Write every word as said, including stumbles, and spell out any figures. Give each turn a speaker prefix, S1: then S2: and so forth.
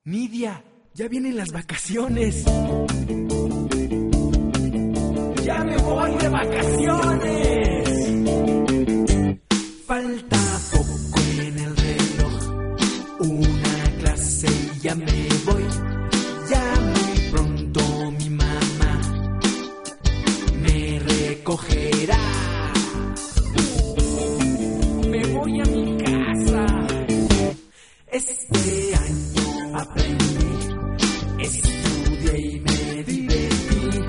S1: Nidia, ya vienen las vacaciones. ¡Ya me voy de vacaciones! Falta poco en el reloj, una clase y ya me voy. Ya muy pronto mi mamá me recogerá. Me voy a mi